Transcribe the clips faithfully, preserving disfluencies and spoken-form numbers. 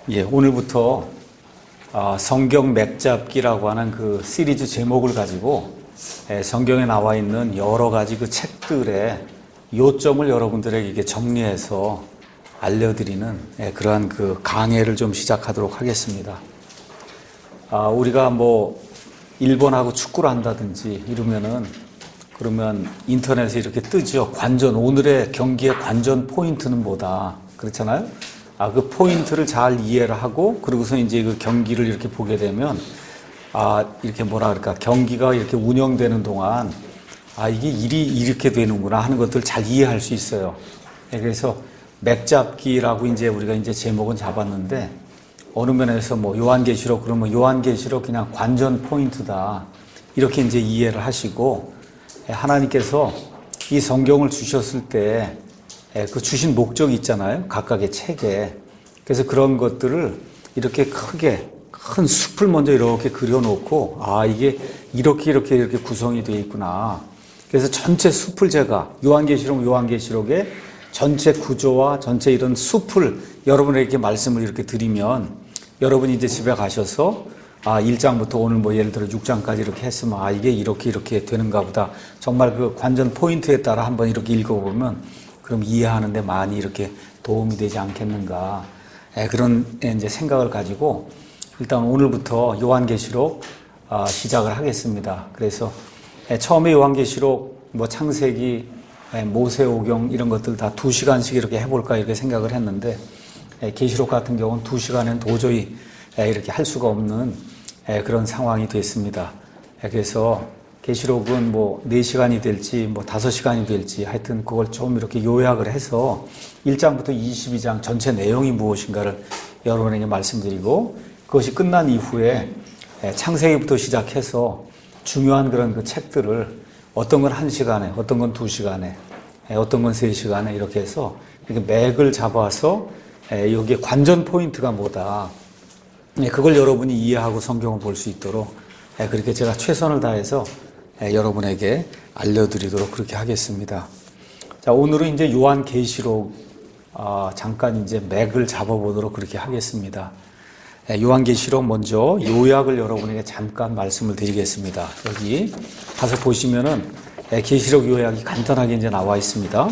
예, 오늘부터 어, 성경 맥잡기라고 하는 그 시리즈 제목을 가지고 예, 성경에 나와 있는 여러 가지 그 책들의 요점을 여러분들에게 이렇게 정리해서 알려드리는 예, 그러한 그 강해를 좀 시작하도록 하겠습니다. 아, 우리가 뭐 일본하고 축구를 한다든지 이러면은 그러면 인터넷에 이렇게 뜨죠. 관전, 오늘의 경기의 관전 포인트는 뭐다. 그렇잖아요? 아, 그 포인트를 잘 이해를 하고, 그러고서 이제 그 경기를 이렇게 보게 되면, 아, 이렇게 뭐라 그럴까, 경기가 이렇게 운영되는 동안, 아, 이게 일이 이렇게 되는구나 하는 것들을 잘 이해할 수 있어요. 그래서 맥잡기라고 이제 우리가 이제 제목은 잡았는데, 어느 면에서 뭐 요한계시록, 그러면 요한계시록 그냥 관전 포인트다. 이렇게 이제 이해를 하시고, 하나님께서 이 성경을 주셨을 때 그 주신 목적이 있잖아요. 각각의 책에. 그래서 그런 것들을 이렇게 크게 큰 숲을 먼저 이렇게 그려놓고 아 이게 이렇게 이렇게 이렇게 구성이 되어 있구나. 그래서 전체 숲을 제가 요한계시록 요한계시록의 전체 구조와 전체 이런 숲을 여러분에게 말씀을 이렇게 드리면 여러분이 이제 집에 가셔서 아, 일 장부터 오늘 뭐 예를 들어 육 장까지 이렇게 했으면 아, 이게 이렇게 이렇게 되는가 보다. 정말 그 관전 포인트에 따라 한번 이렇게 읽어보면 그럼 이해하는데 많이 이렇게 도움이 되지 않겠는가. 예, 그런 이제 생각을 가지고 일단 오늘부터 요한계시록 아, 시작을 하겠습니다. 그래서 예, 처음에 요한계시록 뭐 창세기, 예, 모세오경 이런 것들 다 두 시간씩 이렇게 해볼까 이렇게 생각을 했는데 예, 계시록 같은 경우는 두 시간은 도저히 예, 이렇게 할 수가 없는 예, 그런 상황이 됐습니다. 예, 그래서 계시록은 뭐 네 시간이 될지 뭐 다섯 시간이 될지 하여튼 그걸 좀 이렇게 요약을 해서 일 장부터 이십이 장 전체 내용이 무엇인가를 여러분에게 말씀드리고 그것이 끝난 이후에 예, 창세기부터 시작해서 중요한 그런 그 책들을 어떤 건 한 시간에 어떤 건 두 시간에 예, 어떤 건 세 시간에 이렇게 해서 이렇게 맥을 잡아서 예, 여기에 관전 포인트가 뭐다. 네, 그걸 여러분이 이해하고 성경을 볼 수 있도록 네, 그렇게 제가 최선을 다해서 네, 여러분에게 알려드리도록 그렇게 하겠습니다. 자, 오늘은 이제 요한계시록 어, 잠깐 이제 맥을 잡아보도록 그렇게 하겠습니다. 네, 요한계시록 먼저 요약을 여러분에게 잠깐 말씀을 드리겠습니다. 여기 가서 보시면은 네, 계시록 요약이 간단하게 이제 나와 있습니다.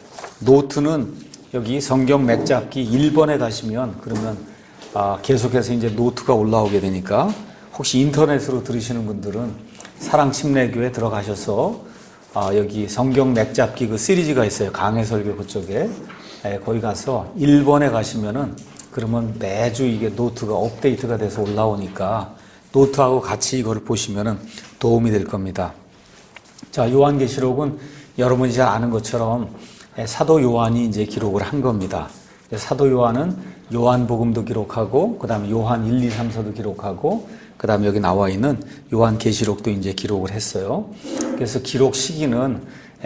노트는 여기 성경 맥잡기 일 번에 가시면 그러면 아, 계속해서 이제 노트가 올라오게 되니까 혹시 인터넷으로 들으시는 분들은 사랑침례교에 들어가셔서 아, 여기 성경 맥잡기 그 시리즈가 있어요. 강해설교 그쪽에 예, 거기 가서 일 번에 가시면은 그러면 매주 이게 노트가 업데이트가 돼서 올라오니까 노트하고 같이 이거를 보시면은 도움이 될 겁니다. 자, 요한계시록은 여러분이 잘 아는 것처럼 예, 사도 요한이 이제 기록을 한 겁니다. 사도 요한은 요한복음도 기록하고 그 다음에 요한 일, 이, 삼 서도 기록하고 그 다음에 여기 나와 있는 요한계시록도 이제 기록을 했어요. 그래서 기록 시기는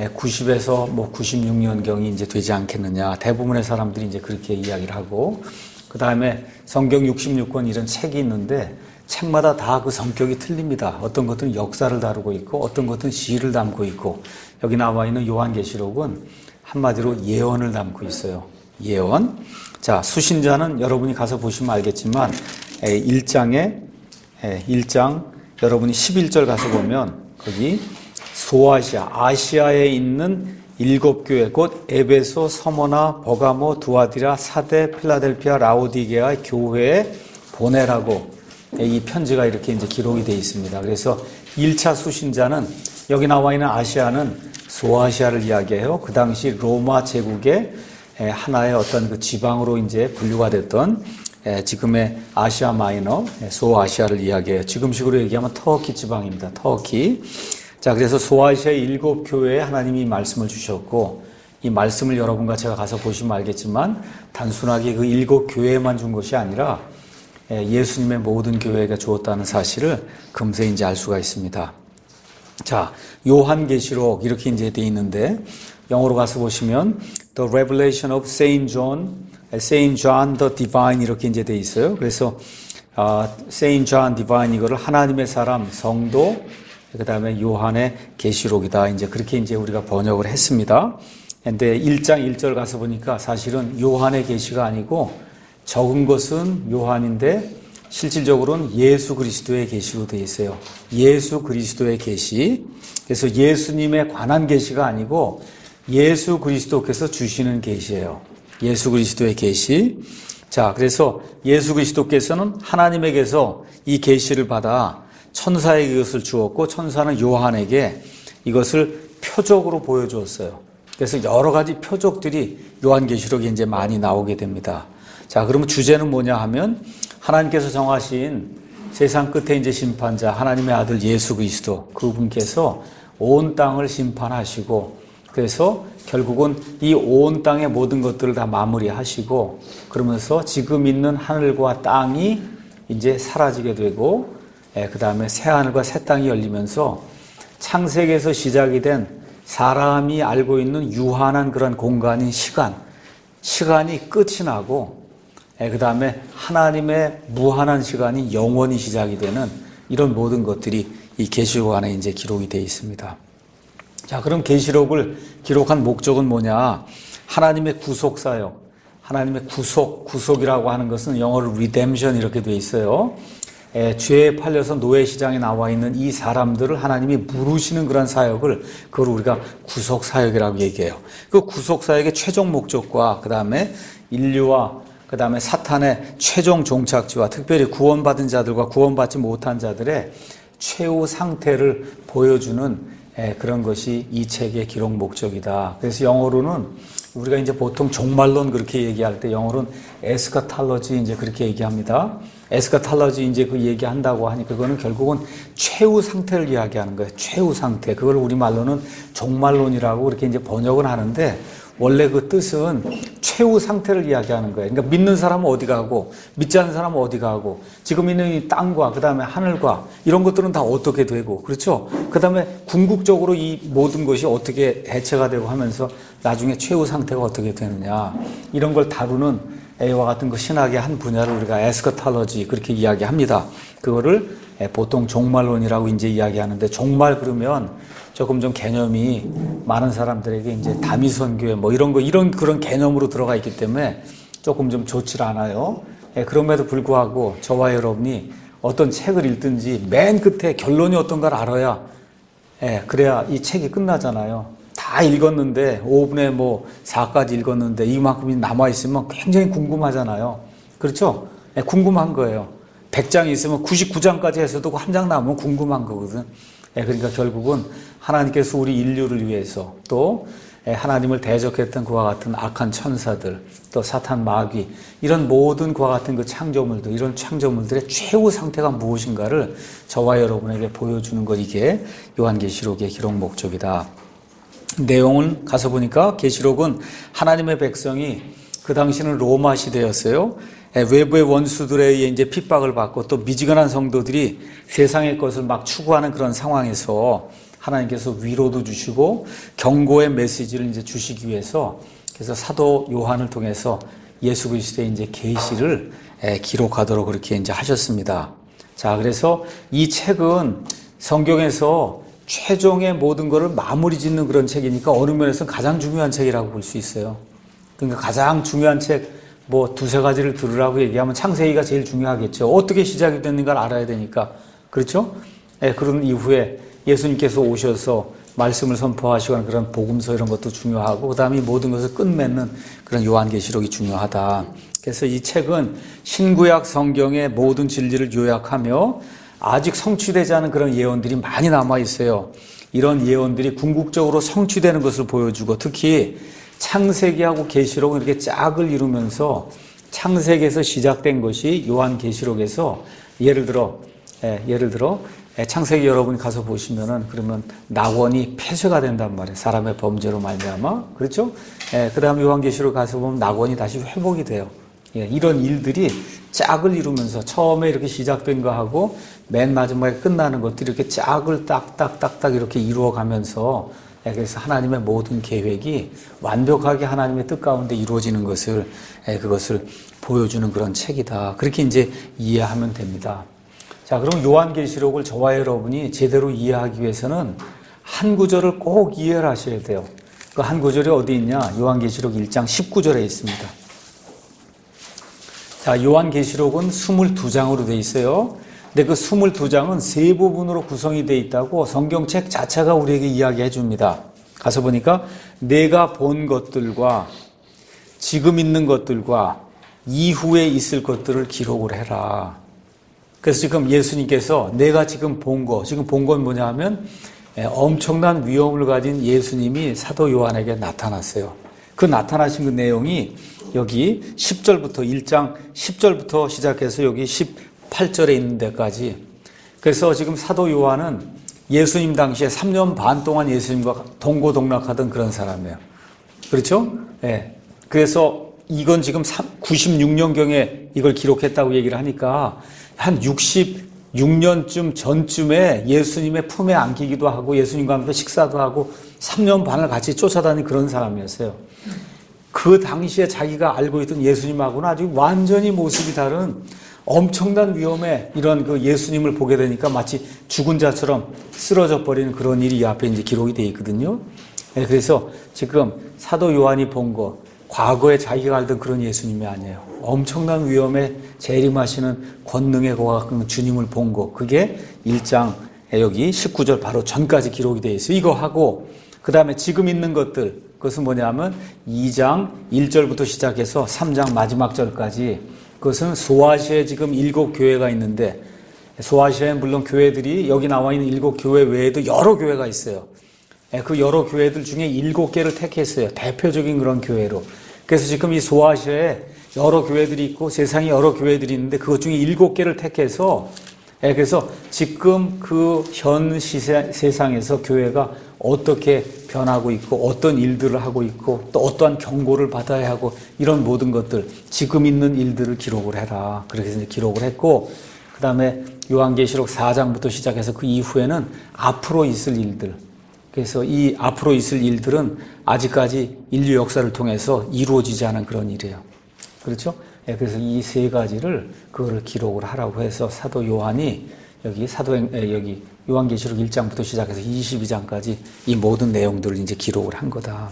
구십에서 뭐 구십육 년경이 이제 되지 않겠느냐. 대부분의 사람들이 이제 그렇게 이야기를 하고 그 다음에 성경 육십육 권 이런 책이 있는데 책마다 다 그 성격이 틀립니다. 어떤 것들은 역사를 다루고 있고 어떤 것들은 시를 담고 있고 여기 나와 있는 요한계시록은 한마디로 예언을 담고 있어요. 예언. 자, 수신자는 여러분이 가서 보시면 알겠지만 일 장에 일 장 여러분이 십일 절 가서 보면 거기 소아시아, 아시아에 있는 일곱 교회 곧 에베소, 서머나, 버가모, 두아디라, 사데, 필라델피아, 라오디게아 교회에 보내라고 이 편지가 이렇게 이제 기록이 되어 있습니다. 그래서 일 차 수신자는 여기 나와 있는 아시아는 소아시아를 이야기해요. 그 당시 로마 제국의 하나의 어떤 그 지방으로 이제 분류가 됐던 지금의 아시아 마이너, 소아시아를 이야기해요. 지금식으로 얘기하면 터키 지방입니다. 터키. 자, 그래서 소아시아의 일곱 교회에 하나님이 말씀을 주셨고, 이 말씀을 여러분과 제가 가서 보시면 알겠지만, 단순하게 그 일곱 교회에만 준 것이 아니라, 예수님의 모든 교회가 주었다는 사실을 금세 이제 알 수가 있습니다. 자, 요한계시록 이렇게 이제 돼 있는데, 영어로 가서 보시면, The Revelation of Saint John, Saint John the Divine 이렇게 이제 돼 있어요. 그래서 어, Saint John Divine 이거를 하나님의 사람, 성도, 그 다음에 요한의 계시록이다. 이제 그렇게 이제 우리가 번역을 했습니다. 근데 일 장 일 절 가서 보니까 사실은 요한의 계시가 아니고 적은 것은 요한인데 실질적으로는 예수 그리스도의 계시로 되어 있어요. 예수 그리스도의 계시. 그래서 예수님에 관한 계시가 아니고 예수 그리스도께서 주시는 계시예요. 예수 그리스도의 계시. 자, 그래서 예수 그리스도께서는 하나님에게서 이 계시를 받아 천사에게 이것을 주었고 천사는 요한에게 이것을 표적으로 보여주었어요. 그래서 여러 가지 표적들이 요한계시록에 이제 많이 나오게 됩니다. 자, 그러면 주제는 뭐냐 하면 하나님께서 정하신 세상 끝에 이제 심판자 하나님의 아들 예수 그리스도 그분께서 온 땅을 심판하시고 그래서 결국은 이 온 땅의 모든 것들을 다 마무리하시고 그러면서 지금 있는 하늘과 땅이 이제 사라지게 되고 그 다음에 새 하늘과 새 땅이 열리면서 창세기에서 시작이 된 사람이 알고 있는 유한한 그런 공간인 시간, 시간이 끝이 나고 그 다음에 하나님의 무한한 시간이 영원히 시작이 되는 이런 모든 것들이 이 계시록 안에 이제 기록이 되어 있습니다. 자, 그럼 계시록을 기록한 목적은 뭐냐? 하나님의 구속 사역, 하나님의 구속, 구속이라고 하는 것은 영어로 redemption 이렇게 되어 있어요. 에, 죄에 팔려서 노예 시장에 나와 있는 이 사람들을 하나님이 부르시는 그런 사역을 그걸 우리가 구속 사역이라고 얘기해요. 그 구속 사역의 최종 목적과 그 다음에 인류와 그 다음에 사탄의 최종 종착지와 특별히 구원받은 자들과 구원받지 못한 자들의 최후 상태를 보여주는 그런 것이 이 책의 기록 목적이다. 그래서 영어로는 우리가 이제 보통 종말론 그렇게 얘기할 때 영어로는 에스카탈로지 이제 그렇게 얘기합니다. 에스카탈로지 이제 그 얘기한다고 하니 그거는 결국은 최후 상태를 이야기하는 거예요. 최후 상태. 그걸 우리말로는 종말론이라고 그렇게 이제 번역은 하는데 원래 그 뜻은 최후 상태를 이야기하는 거예요. 그러니까 믿는 사람은 어디 가고 믿지 않는 사람은 어디 가고 지금 있는 이 땅과 그 다음에 하늘과 이런 것들은 다 어떻게 되고 그렇죠? 그 다음에 궁극적으로 이 모든 것이 어떻게 해체가 되고 하면서 나중에 최후 상태가 어떻게 되느냐 이런 걸 다루는 A와 같은 그 신학의 한 분야를 우리가 에스커탈러지 그렇게 이야기합니다. 그거를 보통 종말론이라고 이제 이야기하는데 종말 그러면 조금 좀 개념이 많은 사람들에게 이제 다미선교회 뭐 이런 거 이런 그런 개념으로 들어가 있기 때문에 조금 좀 좋지 않아요. 예, 그럼에도 불구하고 저와 여러분이 어떤 책을 읽든지 맨 끝에 결론이 어떤가를 알아야 예, 그래야 이 책이 끝나잖아요. 다 읽었는데 오 분의 뭐 사까지 읽었는데 이만큼이 남아 있으면 굉장히 궁금하잖아요. 그렇죠? 예, 궁금한 거예요. 백 장이 있으면 구십구 장까지 해서도 한 장 남으면 궁금한 거거든. 예, 그러니까 결국은 하나님께서 우리 인류를 위해서 또 하나님을 대적했던 그와 같은 악한 천사들 또 사탄 마귀 이런 모든 그와 같은 그 창조물들 이런 창조물들의 최후 상태가 무엇인가를 저와 여러분에게 보여주는 것 이게 요한계시록의 기록 목적이다. 내용을 가서 보니까 계시록은 하나님의 백성이 그 당시는 로마 시대였어요. 외부의 원수들에 의해 이제 핍박을 받고 또 미지근한 성도들이 세상의 것을 막 추구하는 그런 상황에서 하나님께서 위로도 주시고 경고의 메시지를 이제 주시기 위해서 그래서 사도 요한을 통해서 예수 그리스도의 이제 계시를 기록하도록 그렇게 이제 하셨습니다. 자, 그래서 이 책은 성경에서 최종의 모든 것을 마무리 짓는 그런 책이니까 어느 면에서는 가장 중요한 책이라고 볼 수 있어요. 그러니까 가장 중요한 책 뭐 두세 가지를 들으라고 얘기하면 창세기가 제일 중요하겠죠. 어떻게 시작이 됐는가를 알아야 되니까. 그렇죠? 예, 그런 이후에 예수님께서 오셔서 말씀을 선포하시고 그런 복음서 이런 것도 중요하고 그다음에 모든 것을 끝맺는 그런 요한계시록이 중요하다. 그래서 이 책은 신구약 성경의 모든 진리를 요약하며 아직 성취되지 않은 그런 예언들이 많이 남아 있어요. 이런 예언들이 궁극적으로 성취되는 것을 보여주고 특히 창세기하고 계시록은 이렇게 짝을 이루면서 창세기에서 시작된 것이 요한계시록에서 예를 들어 예, 예를 들어 창세기 여러분이 가서 보시면은 그러면 낙원이 폐쇄가 된단 말이에요. 사람의 범죄로 말미암아 그렇죠? 예, 그다음 요한계시록 가서 보면 낙원이 다시 회복이 돼요. 예, 이런 일들이 짝을 이루면서 처음에 이렇게 시작된 거하고 맨 마지막에 끝나는 것들이 이렇게 짝을 딱딱딱딱 이렇게 이루어가면서 그래서 하나님의 모든 계획이 완벽하게 하나님의 뜻 가운데 이루어지는 것을 그것을 보여주는 그런 책이다. 그렇게 이제 이해하면 됩니다. 자, 그럼 요한계시록을 저와 여러분이 제대로 이해하기 위해서는 한 구절을 꼭 이해를 하셔야 돼요. 그 한 구절이 어디 있냐? 요한계시록 일 장 십구 절에 있습니다. 자, 요한계시록은 이십이 장으로 되어 있어요. 근데 그 이십이 장은 세 부분으로 구성이 되어 있다고 성경책 자체가 우리에게 이야기해 줍니다. 가서 보니까 내가 본 것들과 지금 있는 것들과 이후에 있을 것들을 기록을 해라. 그래서 지금 예수님께서 내가 지금 본 거, 지금 본 건 뭐냐 하면 엄청난 위엄을 가진 예수님이 사도 요한에게 나타났어요. 그 나타나신 그 내용이 여기 십 절부터 일 장 십 절부터 시작해서 여기 십팔 절에 있는 데까지. 그래서 지금 사도 요한은 예수님 당시에 삼 년 반 동안 예수님과 동고동락하던 그런 사람이에요. 그렇죠? 예. 네. 그래서 이건 지금 구십육 년경에 이걸 기록했다고 얘기를 하니까 한 육십육 년쯤 전쯤에 예수님의 품에 안기기도 하고 예수님과 함께 식사도 하고 삼 년 반을 같이 쫓아다닌 그런 사람이었어요. 그 당시에 자기가 알고 있던 예수님하고는 아주 완전히 모습이 다른 엄청난 위험에 이런 그 예수님을 보게 되니까 마치 죽은 자처럼 쓰러져 버리는 그런 일이 이 앞에 이제 기록이 되어 있거든요. 그래서 지금 사도 요한이 본 거, 과거에 자기가 알던 그런 예수님이 아니에요. 엄청난 위험에 재림하시는 권능의 고가 같은 주님을 본 거, 그게 일 장 여기 십구 절 바로 전까지 기록이 되어 있어요. 이거 하고 그 다음에 지금 있는 것들, 그것은 뭐냐면 이 장 일 절부터 시작해서 삼 장 마지막 절까지, 그것은 소아시아에 지금 일곱 교회가 있는데, 소아시아에는 물론 교회들이 여기 나와 있는 일곱 교회 외에도 여러 교회가 있어요. 그 여러 교회들 중에 일곱 개를 택했어요. 대표적인 그런 교회로. 그래서 지금 이 소아시아에 여러 교회들이 있고 세상에 여러 교회들이 있는데 그것 중에 일곱 개를 택해서, 그래서 지금 그 현 시세, 세상에서 교회가 어떻게 변하고 있고 어떤 일들을 하고 있고 또 어떠한 경고를 받아야 하고 이런 모든 것들, 지금 있는 일들을 기록을 해라. 그렇게 해서 기록을 했고, 그 다음에 요한계시록 사 장부터 시작해서 그 이후에는 앞으로 있을 일들, 그래서 이 앞으로 있을 일들은 아직까지 인류 역사를 통해서 이루어지지 않은 그런 일이에요. 그렇죠? 그래서 이 세 가지를 그거를 기록을 하라고 해서 사도 요한이 여기 사도행 여기 요한계시록 일 장부터 시작해서 이십이 장까지 이 모든 내용들을 이제 기록을 한 거다.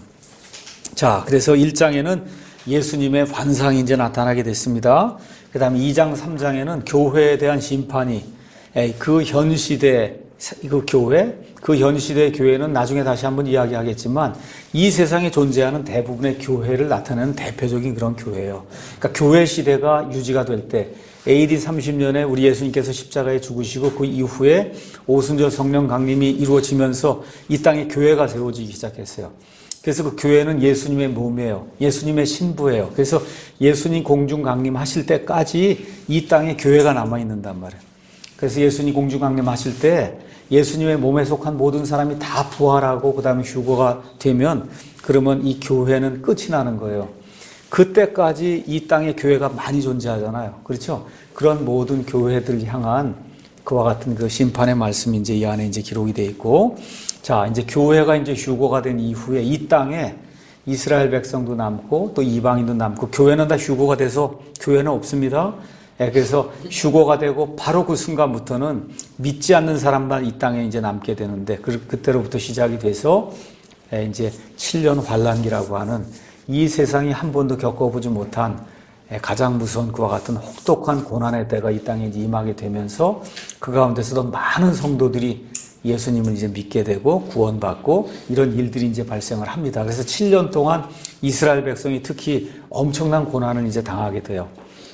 자, 그래서 일 장에는 예수님의 환상이 이제 나타나게 됐습니다. 그 다음에 이 장, 삼 장에는 교회에 대한 심판이, 그 현 시대 그 교회, 그 현 시대의 교회는 나중에 다시 한번 이야기하겠지만 이 세상에 존재하는 대부분의 교회를 나타내는 대표적인 그런 교회예요. 그러니까 교회 시대가 유지가 될 때 에이디 삼십 년에 우리 예수님께서 십자가에 죽으시고 그 이후에 오순절 성령 강림이 이루어지면서 이 땅에 교회가 세워지기 시작했어요. 그래서 그 교회는 예수님의 몸이에요. 예수님의 신부예요. 그래서 예수님 공중 강림하실 때까지 이 땅에 교회가 남아있는단 말이에요. 그래서 예수님 공중 강림하실 때 예수님의 몸에 속한 모든 사람이 다 부활하고 그 다음에 휴거가 되면 그러면 이 교회는 끝이 나는 거예요. 그때까지 이 땅에 교회가 많이 존재하잖아요. 그렇죠? 그런 모든 교회들 향한 그와 같은 그 심판의 말씀이 이제 이 안에 이제 기록이 되어 있고, 자, 이제 교회가 이제 휴거가 된 이후에 이 땅에 이스라엘 백성도 남고 또 이방인도 남고, 교회는 다 휴거가 돼서 교회는 없습니다. 그래서 휴거가 되고 바로 그 순간부터는 믿지 않는 사람만 이 땅에 이제 남게 되는데, 그때로부터 시작이 돼서 이제 칠 년 환란기라고 하는 이 세상이 한 번도 겪어보지 못한 가장 무서운 그와 같은 혹독한 고난의 때가 이 땅에 이제 임하게 되면서 그 가운데서도 많은 성도들이 예수님을 이제 믿게 되고 구원받고 이런 일들이 이제 발생을 합니다. 그래서 칠 년 동안 이스라엘 백성이 특히 엄청난 고난을 이제 당하게 돼요.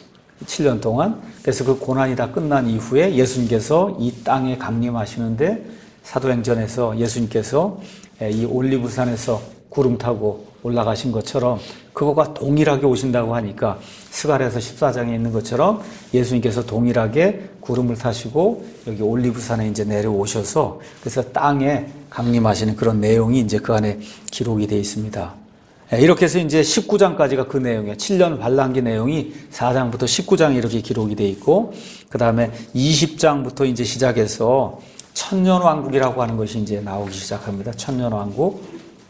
칠 년 동안. 그래서 그 고난이 다 끝난 이후에 예수님께서 이 땅에 강림하시는데, 사도행전에서 예수님께서 이 올리브산에서 구름 타고 올라가신 것처럼 그거가 동일하게 오신다고 하니까, 스가랴서 십사 장에 있는 것처럼 예수님께서 동일하게 구름을 타시고 여기 올리브산에 이제 내려오셔서 그래서 땅에 강림하시는 그런 내용이 이제 그 안에 기록이 되어 있습니다. 이렇게 해서 이제 십구 장까지가 그 내용이에요. 칠 년 환란기 내용이 사 장부터 십구 장이 이렇게 기록이 되어 있고, 그 다음에 이십 장부터 이제 시작해서 천년왕국이라고 하는 것이 이제 나오기 시작합니다. 천년왕국.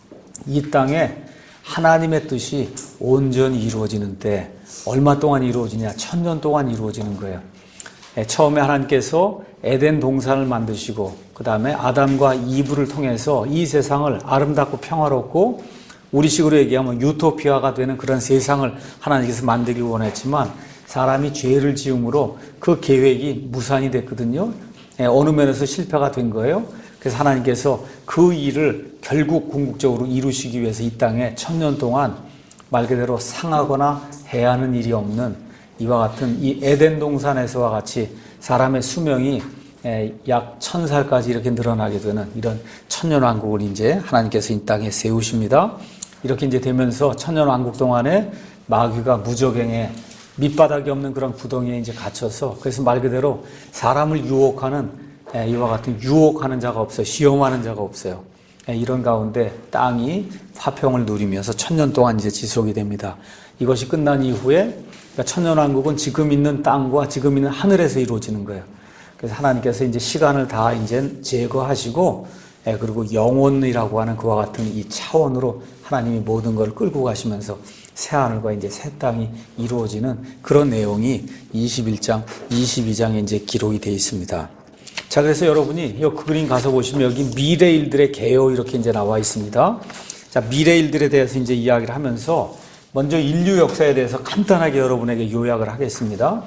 이 땅에 하나님의 뜻이 온전히 이루어지는데 얼마 동안 이루어지냐? 천년 동안 이루어지는 거예요. 처음에 하나님께서 에덴 동산을 만드시고 그 다음에 아담과 이브를 통해서 이 세상을 아름답고 평화롭고 우리식으로 얘기하면 유토피아가 되는 그런 세상을 하나님께서 만들기 원했지만 사람이 죄를 지음으로 그 계획이 무산이 됐거든요. 예, 어느 면에서 실패가 된 거예요. 그래서 하나님께서 그 일을 결국 궁극적으로 이루시기 위해서 이 땅에 천년 동안 말 그대로 상하거나 해야 하는 일이 없는 이와 같은 이 에덴 동산에서와 같이 사람의 수명이 약 천 살까지 이렇게 늘어나게 되는 이런 천년왕국을 이제 하나님께서 이 땅에 세우십니다. 이렇게 이제 되면서 천년왕국 동안에 마귀가 무저갱에 밑바닥이 없는 그런 구덩이에 이제 갇혀서 그래서 말 그대로 사람을 유혹하는 이와 같은 유혹하는 자가 없어요. 시험하는 자가 없어요. 이런 가운데 땅이 화평을 누리면서 천년 동안 이제 지속이 됩니다. 이것이 끝난 이후에 그러니까 천년왕국은 지금 있는 땅과 지금 있는 하늘에서 이루어지는 거예요. 그래서 하나님께서 이제 시간을 다 이제 제거하시고, 그리고 영혼이라고 하는 그와 같은 이 차원으로 하나님이 모든 걸 끌고 가시면서 새 하늘과 이제 새 땅이 이루어지는 그런 내용이 이십일 장, 이십이 장에 이제 기록이 되어 있습니다. 자, 그래서 여러분이 이 그림 가서 보시면 여기 미래 일들의 개요 이렇게 이제 나와 있습니다. 자, 미래 일들에 대해서 이제 이야기를 하면서 먼저 인류 역사에 대해서 간단하게 여러분에게 요약을 하겠습니다.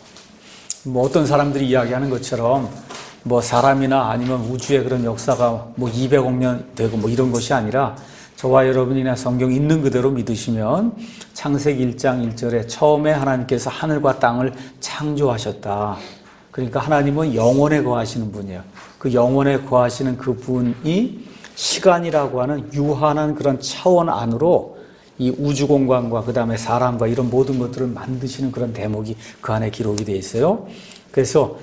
뭐 어떤 사람들이 이야기하는 것처럼 뭐 사람이나 아니면 우주의 그런 역사가 뭐 이백억 년 되고 뭐 이런 것이 아니라 저와 여러분이나 성경 있는 그대로 믿으시면 창세기 일 장 일 절에 처음에 하나님께서 하늘과 땅을 창조하셨다. 그러니까 하나님은 영원에 거하시는 분이에요. 그 영원에 거하시는 그 분이 시간이라고 하는 유한한 그런 차원 안으로 이 우주 공간과 그 다음에 사람과 이런 모든 것들을 만드시는 그런 대목이 그 안에 기록이 되어 있어요. 그래서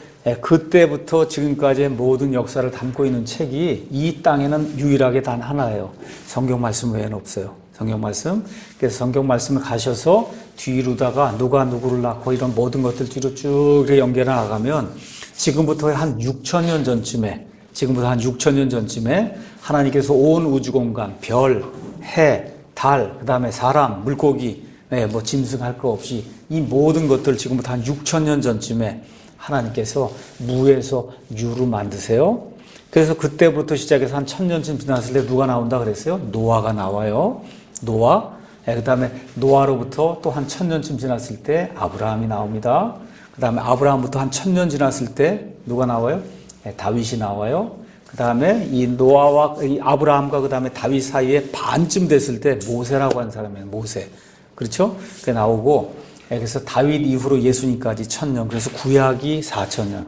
그때부터 지금까지의 모든 역사를 담고 있는 책이 이 땅에는 유일하게 단 하나예요. 성경 말씀 외에는 없어요. 성경 말씀. 그래서 성경 말씀을 가셔서 뒤로다가 누가 누구를 낳고 이런 모든 것들 뒤로 쭉 연결해 나가면 지금부터 한 육천 년 전쯤에 지금부터 한 육천 년 전쯤에 하나님께서 온 우주 공간, 별, 해, 달, 그 다음에 사람, 물고기, 네, 뭐 짐승할 거 없이 이 모든 것들 지금부터 한 육천 년 전쯤에 하나님께서 무에서 유로 만드세요. 그래서 그때부터 시작해서 한 천년쯤 지났을 때 누가 나온다 그랬어요? 노아가 나와요. 노아. 네, 그 다음에 노아로부터 또 한 천년쯤 지났을 때 아브라함이 나옵니다. 그 다음에 아브라함부터 한 천년 지났을 때 누가 나와요? 네, 다윗이 나와요. 그 다음에 이 노아와 이 아브라함과 그 다음에 다윗 사이에 반쯤 됐을 때 모세라고 하는 사람이에요. 모세. 그렇죠? 그게 나오고, 그래서 다윗 이후로 예수님까지 천년. 그래서 구약이 사천 년.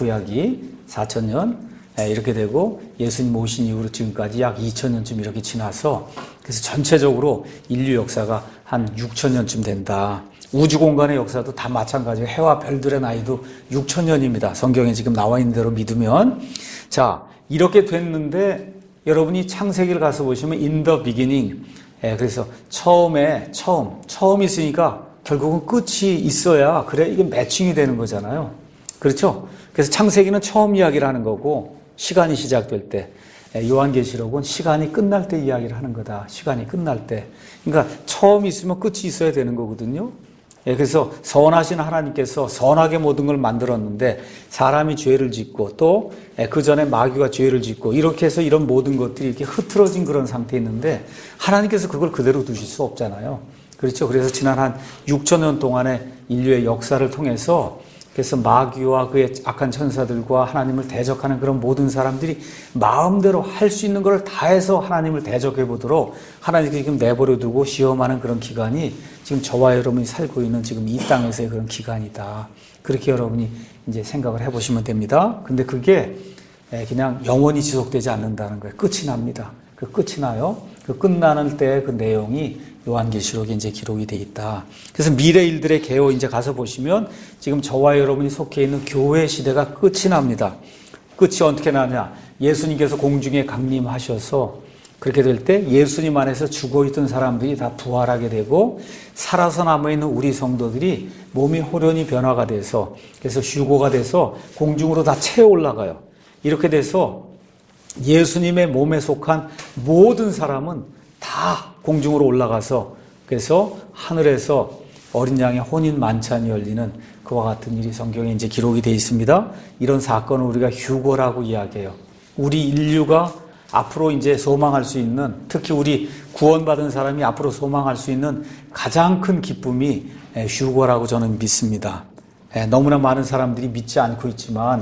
구약이 사천 년. 이렇게 되고, 예수님 오신 이후로 지금까지 약 이천 년쯤 이렇게 지나서, 그래서 전체적으로 인류 역사가 한 육천 년쯤 된다. 우주 공간의 역사도 다 마찬가지예요. 해와 별들의 나이도 육천 년입니다. 성경에 지금 나와 있는 대로 믿으면. 자, 이렇게 됐는데 여러분이 창세기를 가서 보시면 in the beginning. 예, 그래서 처음에 처음 처음 있으니까 결국은 끝이 있어야 그래 이게 매칭이 되는 거잖아요. 그렇죠? 그래서 창세기는 처음 이야기를 하는 거고 시간이 시작될 때 예, 요한계시록은 시간이 끝날 때 이야기를 하는 거다. 시간이 끝날 때. 그러니까 처음이 있으면 끝이 있어야 되는 거거든요. 예, 그래서 선하신 하나님께서 선하게 모든 걸 만들었는데 사람이 죄를 짓고 또 그 전에 마귀가 죄를 짓고 이렇게 해서 이런 모든 것들이 이렇게 흐트러진 그런 상태에 있는데 하나님께서 그걸 그대로 두실 수 없잖아요. 그렇죠? 그래서 지난 한 육천 년 동안의 인류의 역사를 통해서 그래서 마귀와 그의 악한 천사들과 하나님을 대적하는 그런 모든 사람들이 마음대로 할 수 있는 걸 다 해서 하나님을 대적해 보도록 하나님께 지금 내버려 두고 시험하는 그런 기간이 지금 저와 여러분이 살고 있는 지금 이 땅에서의 그런 기간이다. 그렇게 여러분이 이제 생각을 해보시면 됩니다. 근데 그게 그냥 영원히 지속되지 않는다는 거예요. 끝이 납니다. 그 끝이 나요. 그 끝나는 때 그 내용이 요한계시록에 이제 기록이 돼 있다. 그래서 미래 일들의 개요 이제 가서 보시면 지금 저와 여러분이 속해 있는 교회 시대가 끝이 납니다. 끝이 어떻게 나냐? 예수님께서 공중에 강림하셔서 그렇게 될 때 예수님 안에서 죽어있던 사람들이 다 부활하게 되고 살아서 남아있는 우리 성도들이 몸이 호련히 변화가 돼서 그래서 휴고가 돼서 공중으로 다 채 올라가요. 이렇게 돼서 예수님의 몸에 속한 모든 사람은 다 공중으로 올라가서 그래서 하늘에서 어린 양의 혼인 만찬이 열리는 그와 같은 일이 성경에 이제 기록이 되어 있습니다. 이런 사건을 우리가 휴거라고 이야기해요. 우리 인류가 앞으로 이제 소망할 수 있는, 특히 우리 구원받은 사람이 앞으로 소망할 수 있는 가장 큰 기쁨이 휴거라고 저는 믿습니다. 너무나 많은 사람들이 믿지 않고 있지만,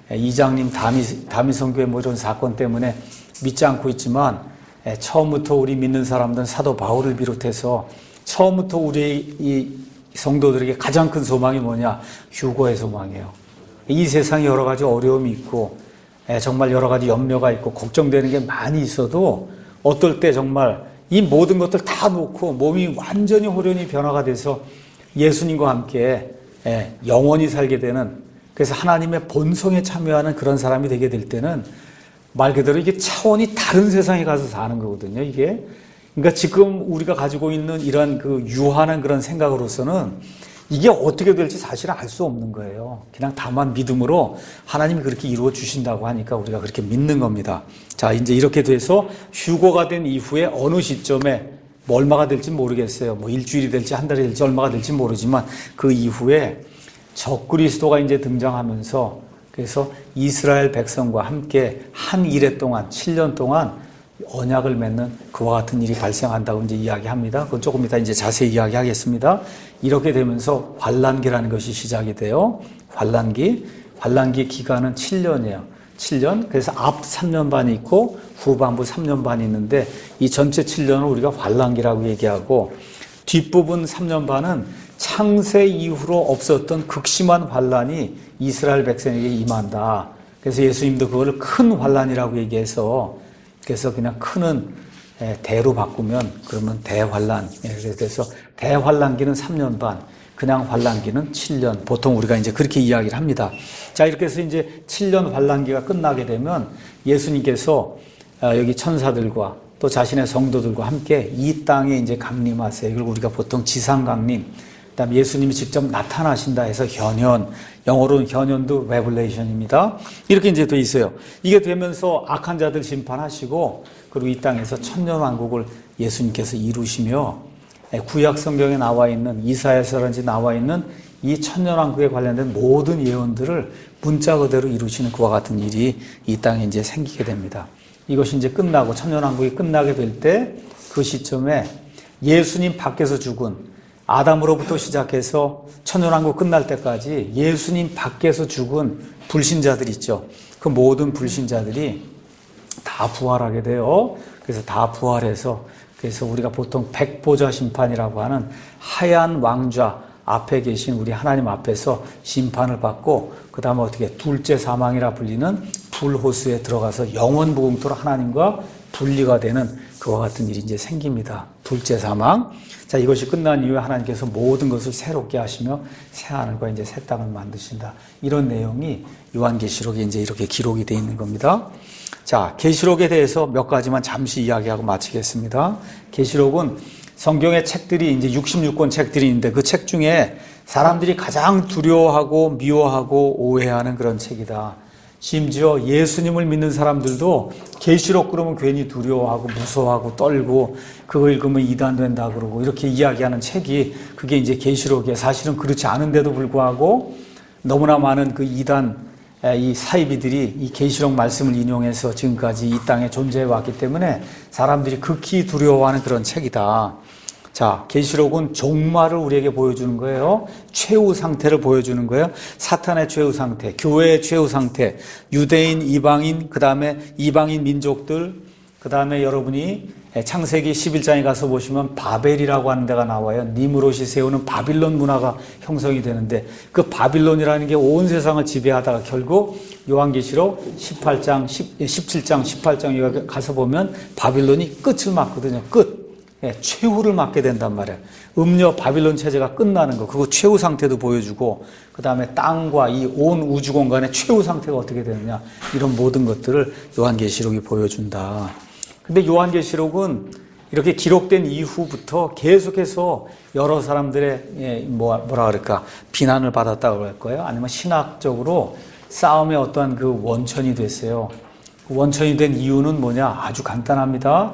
이장님 다미, 다미성교회 뭐 이런 사건 때문에 믿지 않고 있지만, 처음부터 우리 믿는 사람들은 사도 바울을 비롯해서 처음부터 우리 이 성도들에게 가장 큰 소망이 뭐냐? 휴거의 소망이에요. 이 세상에 여러 가지 어려움이 있고, 정말 여러 가지 염려가 있고, 걱정되는 게 많이 있어도, 어떨 때 정말 이 모든 것들 다 놓고 몸이 완전히 호련히 변화가 돼서 예수님과 함께 영원히 살게 되는, 그래서 하나님의 본성에 참여하는 그런 사람이 되게 될 때는 말 그대로 이게 차원이 다른 세상에 가서 사는 거거든요, 이게. 그러니까 지금 우리가 가지고 있는 이런 그 유한한 그런 생각으로서는 이게 어떻게 될지 사실은 알 수 없는 거예요. 그냥 다만 믿음으로 하나님이 그렇게 이루어 주신다고 하니까 우리가 그렇게 믿는 겁니다. 자, 이제 이렇게 돼서 휴거가 된 이후에 어느 시점에 뭐 얼마가 될지 모르겠어요. 뭐 일주일이 될지 한 달이 될지 얼마가 될지 모르지만 그 이후에 적그리스도가 이제 등장하면서, 그래서 이스라엘 백성과 함께 한 이래 동안, 칠 년 동안 언약을 맺는 그와 같은 일이 발생한다고 이제 이야기합니다. 그건 조금 이따 이제 자세히 이야기하겠습니다. 이렇게 되면서 환란기라는 것이 시작이 돼요. 환란기. 환란기 기간은 칠 년이에요. 칠 년. 그래서 앞 삼 년 반이 있고 후반부 삼 년 반이 있는데, 이 전체 칠 년을 우리가 환란기라고 얘기하고, 뒷부분 삼 년 반은 창세 이후로 없었던 극심한 환란이 이스라엘 백성에게 임한다. 그래서 예수님도 그거를 큰 환란이라고 얘기해서, 그래서 그냥 큰은 대로 바꾸면 그러면 대환란. 그래서 대환란기는 삼 년 반, 그냥 환란기는 칠 년. 보통 우리가 이제 그렇게 이야기를 합니다. 자, 이렇게 해서 이제 칠 년 환란기가 끝나게 되면 예수님께서 여기 천사들과 또 자신의 성도들과 함께 이 땅에 이제 강림하세요. 이걸 우리가 보통 지상 강림, 그다음에 예수님이 직접 나타나신다 해서 현현, 영어로는 현현도 레블레이션입니다. 이렇게 이제 돼 있어요. 이게 되면서 악한 자들 심판하시고, 그리고 이 땅에서 천년왕국을 예수님께서 이루시며, 구약 성경에 나와 있는, 이사야서라든지 나와 있는 이 천년왕국에 관련된 모든 예언들을 문자 그대로 이루시는 그와 같은 일이 이 땅에 이제 생기게 됩니다. 이것이 이제 끝나고 천년왕국이 끝나게 될 때, 그 시점에 예수님 밖에서 죽은, 아담으로부터 시작해서 천년왕국 끝날 때까지 예수님 밖에서 죽은 불신자들 있죠. 그 모든 불신자들이 다 부활하게 돼요. 그래서 다 부활해서, 그래서 우리가 보통 백보자 심판이라고 하는 하얀 왕좌 앞에 계신 우리 하나님 앞에서 심판을 받고, 그 다음에 어떻게 둘째 사망이라 불리는 불호수에 들어가서 영원 무궁토로 하나님과 분리가 되는 그와 같은 일이 이제 생깁니다. 둘째 사망. 자, 이것이 끝난 이후에 하나님께서 모든 것을 새롭게 하시며 새 하늘과 이제 새 땅을 만드신다. 이런 내용이 요한계시록에 이제 이렇게 기록이 되어 있는 겁니다. 자, 계시록에 대해서 몇 가지만 잠시 이야기하고 마치겠습니다. 계시록은 성경의 책들이 이제 육십육 권 책들이 있는데, 그 책 중에 사람들이 가장 두려워하고 미워하고 오해하는 그런 책이다. 심지어 예수님을 믿는 사람들도 계시록 그러면 괜히 두려워하고 무서워하고 떨고, 그거 읽으면 이단 된다 그러고 이렇게 이야기하는 책이, 그게 이제 계시록이에요. 사실은 그렇지 않은데도 불구하고 너무나 많은 그 이단, 이 사이비들이 이 계시록 말씀을 인용해서 지금까지 이 땅에 존재해 왔기 때문에 사람들이 극히 두려워하는 그런 책이다. 자, 계시록은 종말을 우리에게 보여주는 거예요. 최후 상태를 보여주는 거예요. 사탄의 최후 상태, 교회의 최후 상태, 유대인, 이방인, 그 다음에 이방인 민족들, 그 다음에 여러분이 창세기 십일 장에 가서 보시면 바벨이라고 하는 데가 나와요. 니무롯이 세우는 바빌론 문화가 형성이 되는데, 그 바빌론이라는 게 온 세상을 지배하다가 결국 요한계시록 십팔 장, 십칠 장, 십팔 장에 가서 보면 바빌론이 끝을 맞거든요. 끝. 예, 최후를 맞게 된단 말이에요. 음녀 바빌론 체제가 끝나는 거, 그거 최후 상태도 보여주고, 그 다음에 땅과 이 온 우주 공간의 최후 상태가 어떻게 되느냐, 이런 모든 것들을 요한계시록이 보여준다. 근데 요한계시록은 이렇게 기록된 이후부터 계속해서 여러 사람들의, 예, 뭐, 뭐라 그럴까, 비난을 받았다고 할 거예요. 아니면 신학적으로 싸움의 어떠한 그 원천이 됐어요. 그 원천이 된 이유는 뭐냐? 아주 간단합니다.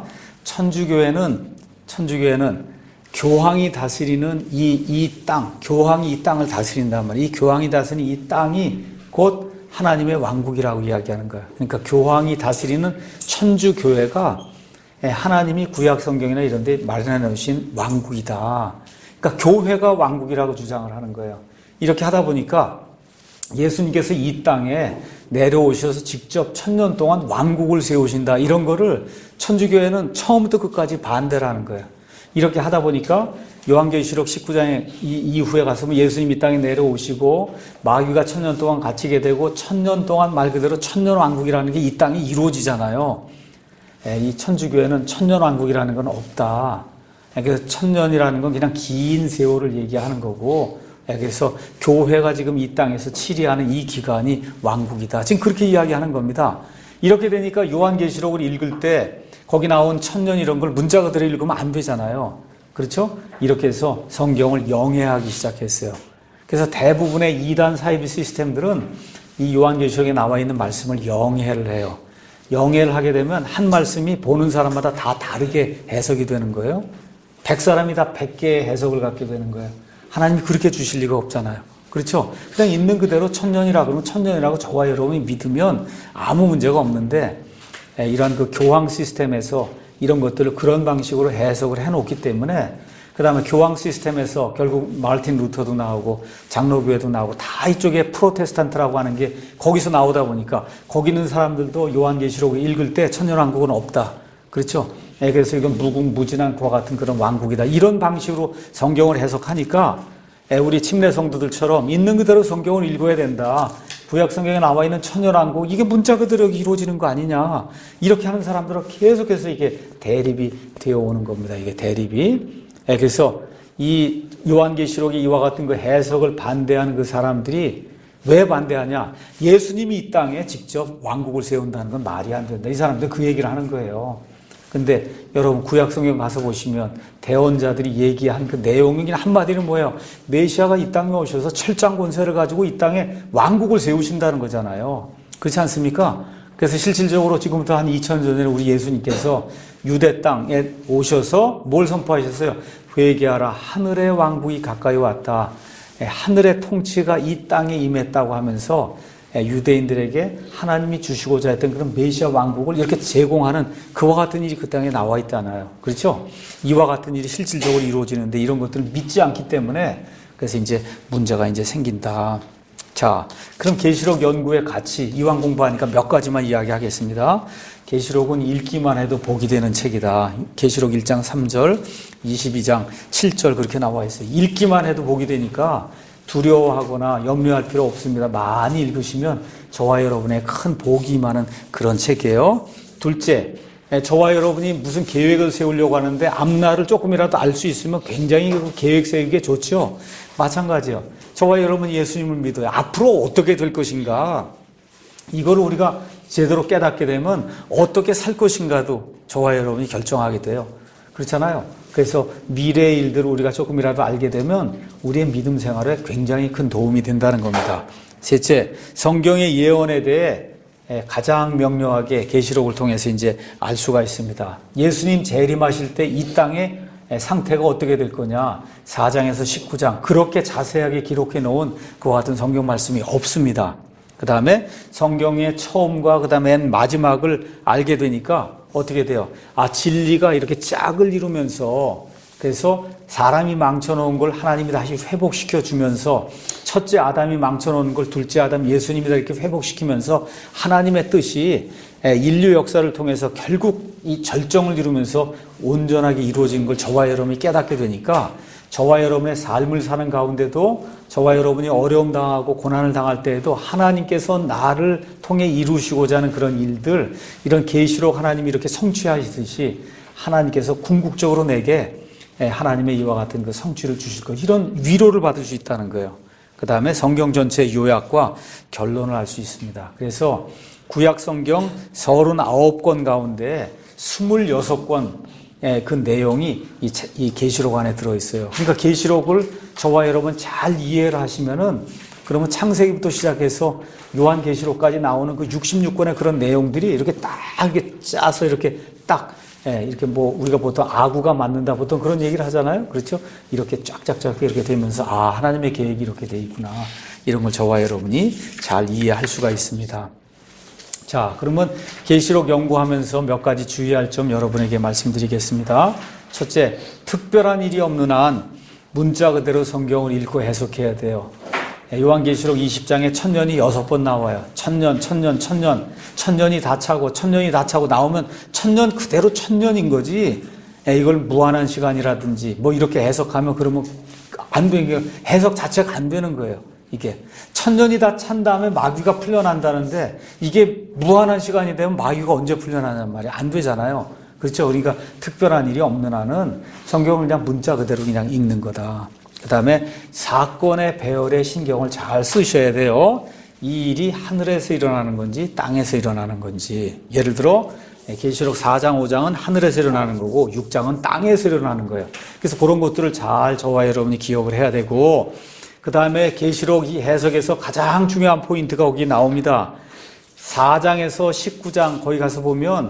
천주교회는 천주교회는 교황이 다스리는 이, 이 땅, 교황이 이 땅을 다스린단 말이에요. 이 교황이 다스리는 이 땅이 곧 하나님의 왕국이라고 이야기하는 거예요. 그러니까 교황이 다스리는 천주 교회가 하나님이 구약 성경이나 이런 데 마련해 놓으신 왕국이다. 그러니까 교회가 왕국이라고 주장을 하는 거예요. 이렇게 하다 보니까 예수님께서 이 땅에 내려오셔서 직접 천년 동안 왕국을 세우신다. 이런 거를 천주교회는 처음부터 끝까지 반대를 하는 거예요. 이렇게 하다 보니까 요한계시록 십구 장에 이후에 가서 예수님 이 땅에 내려오시고 마귀가 천년 동안 갇히게 되고 천년 동안 말 그대로 천년 왕국이라는 게 이 땅에 이루어지잖아요. 이 천주교회는 천년 왕국이라는 건 없다. 그래서 천년이라는 건 그냥 긴 세월을 얘기하는 거고, 그래서 교회가 지금 이 땅에서 치리하는 이 기간이 왕국이다. 지금 그렇게 이야기하는 겁니다. 이렇게 되니까 요한계시록을 읽을 때 거기 나온 천년 이런 걸 문자 그대로 읽으면 안 되잖아요. 그렇죠? 이렇게 해서 성경을 영해하기 시작했어요. 그래서 대부분의 이단 사이비 시스템들은 이 요한계시록에 나와 있는 말씀을 영해를 해요. 영해를 하게 되면 한 말씀이 보는 사람마다 다 다르게 해석이 되는 거예요. 백 사람이 다 백 개의 해석을 갖게 되는 거예요. 하나님이 그렇게 주실 리가 없잖아요. 그렇죠? 그냥 있는 그대로 천년이라 그러면 천년이라고 저와 여러분이 믿으면 아무 문제가 없는데, 이런 그 교황 시스템에서 이런 것들을 그런 방식으로 해석을 해놓기 때문에, 그 다음에 교황 시스템에서 결국 마르틴 루터도 나오고 장로교회도 나오고 다 이쪽에 프로테스탄트라고 하는 게 거기서 나오다 보니까 거기 있는 사람들도 요한계시록을 읽을 때 천년왕국은 없다. 그렇죠? 그래서 이건 무궁무진한 그와 같은 그런 왕국이다. 이런 방식으로 성경을 해석하니까 우리 침례 성도들처럼 있는 그대로 성경을 읽어야 된다. 구약 성경에 나와 있는 천년왕국, 이게 문자 그대로 이루어지는 거 아니냐. 이렇게 하는 사람들은 계속해서 이게 대립이 되어 오는 겁니다. 이게 대립이. 그래서 이 요한계시록이 이와 같은 그 해석을 반대하는 그 사람들이 왜 반대하냐? 예수님이 이 땅에 직접 왕국을 세운다는 건 말이 안 된다. 이 사람들 그 얘기를 하는 거예요. 근데 여러분 구약 성경 가서 보시면 대언자들이 얘기한 그 내용이 한마디로 뭐예요? 메시아가 이 땅에 오셔서 철장 권세를 가지고 이 땅에 왕국을 세우신다는 거잖아요. 그렇지 않습니까? 그래서 실질적으로 지금부터 한 이천 년 전에 우리 예수님께서 유대 땅에 오셔서 뭘 선포하셨어요? 회개하라, 하늘의 왕국이 가까이 왔다. 하늘의 통치가 이 땅에 임했다고 하면서 유대인들에게 하나님이 주시고자 했던 그런 메시아 왕국을 이렇게 제공하는 그와 같은 일이 그 땅에 나와 있잖아요. 그렇죠? 이와 같은 일이 실질적으로 이루어지는데 이런 것들을 믿지 않기 때문에 그래서 이제 문제가 이제 생긴다. 자, 그럼 계시록 연구의 가치, 이왕 공부하니까 몇 가지만 이야기하겠습니다. 계시록은 읽기만 해도 복이 되는 책이다. 계시록 일 장 삼 절, 이십이 장 칠 절 그렇게 나와 있어요. 읽기만 해도 복이 되니까 두려워하거나 염려할 필요 없습니다. 많이 읽으시면 저와 여러분의 큰 복이 임하는 그런 책이에요. 둘째, 저와 여러분이 무슨 계획을 세우려고 하는데 앞날을 조금이라도 알 수 있으면 굉장히 그 계획 세우기에 좋죠. 마찬가지요. 저와 여러분이 예수님을 믿어요. 앞으로 어떻게 될 것인가? 이거를 우리가 제대로 깨닫게 되면 어떻게 살 것인가도 저와 여러분이 결정하게 돼요. 그렇잖아요. 그래서 미래의 일들을 우리가 조금이라도 알게 되면 우리의 믿음 생활에 굉장히 큰 도움이 된다는 겁니다. 셋째, 성경의 예언에 대해 가장 명료하게 계시록을 통해서 이제 알 수가 있습니다. 예수님 재림하실 때 이 땅의 상태가 어떻게 될 거냐, 사 장에서 십구 장 그렇게 자세하게 기록해 놓은 그와 같은 성경 말씀이 없습니다. 그 다음에 성경의 처음과 그 다음에 마지막을 알게 되니까 어떻게 돼요? 아, 진리가 이렇게 짝을 이루면서, 그래서 사람이 망쳐놓은 걸 하나님이 다시 회복시켜 주면서, 첫째 아담이 망쳐놓은 걸 둘째 아담 예수님이 이렇게 회복시키면서 하나님의 뜻이 인류 역사를 통해서 결국 이 절정을 이루면서 온전하게 이루어진 걸 저와 여러분이 깨닫게 되니까 저와 여러분의 삶을 사는 가운데도 저와 여러분이 어려움 당하고 고난을 당할 때에도 하나님께서 나를 통해 이루시고자 하는 그런 일들, 이런 계시록 하나님이 이렇게 성취하시듯이 하나님께서 궁극적으로 내게 하나님의 이와 같은 그 성취를 주실 것, 이런 위로를 받을 수 있다는 거예요. 그 다음에 성경 전체의 요약과 결론을 알 수 있습니다. 그래서 구약 성경 서른아홉 권 가운데 스물여섯 권 그 내용이 이, 이 계시록 안에 들어있어요. 그러니까 계시록을 저와 여러분 잘 이해를 하시면은, 그러면 창세기부터 시작해서 요한계시록까지 나오는 그 육십육 권의 그런 내용들이 이렇게 딱 이렇게 짜서 이렇게 딱, 예, 이렇게 뭐 우리가 보통 아구가 맞는다 보통 그런 얘기를 하잖아요. 그렇죠? 이렇게 쫙쫙쫙 이렇게 되면서 아, 하나님의 계획이 이렇게 돼 있구나. 이런 걸 저와 여러분이 잘 이해할 수가 있습니다. 자, 그러면 계시록 연구하면서 몇 가지 주의할 점 여러분에게 말씀드리겠습니다. 첫째, 특별한 일이 없는 한 문자 그대로 성경을 읽고 해석해야 돼요. 요한계시록 이십 장에 천년이 여섯 번 나와요. 천년, 천년, 천년, 천년이 다 차고, 천년이 다 차고 나오면 천년 그대로 천년인 거지. 이걸 무한한 시간이라든지 뭐 이렇게 해석하면 그러면 안 되는 게 해석 자체가 안 되는 거예요. 이게 천년이 다 찬 다음에 마귀가 풀려난다는데 이게 무한한 시간이 되면 마귀가 언제 풀려나냔 말이야. 안 되잖아요. 그렇죠. 그러니까 특별한 일이 없는 한은 성경을 그냥 문자 그대로 그냥 읽는 거다. 그 다음에 사건의 배열에 신경을 잘 쓰셔야 돼요. 이 일이 하늘에서 일어나는 건지 땅에서 일어나는 건지. 예를 들어 계시록 사 장, 오 장은 하늘에서 일어나는 거고 육 장은 땅에서 일어나는 거예요. 그래서 그런 것들을 잘 저와 여러분이 기억을 해야 되고, 그 다음에 계시록 이 해석에서 가장 중요한 포인트가 거기 나옵니다. 사 장에서 십구 장 거기 가서 보면